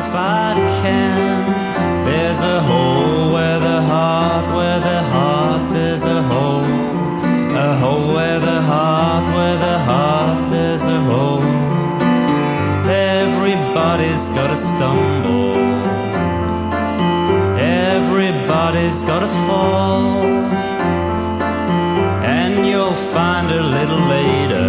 if I can. There's a hole where the heart, there's a hole. A hole where the heart, there's a hole. Everybody's gotta stumble, everybody's gotta fall, and you'll find a little later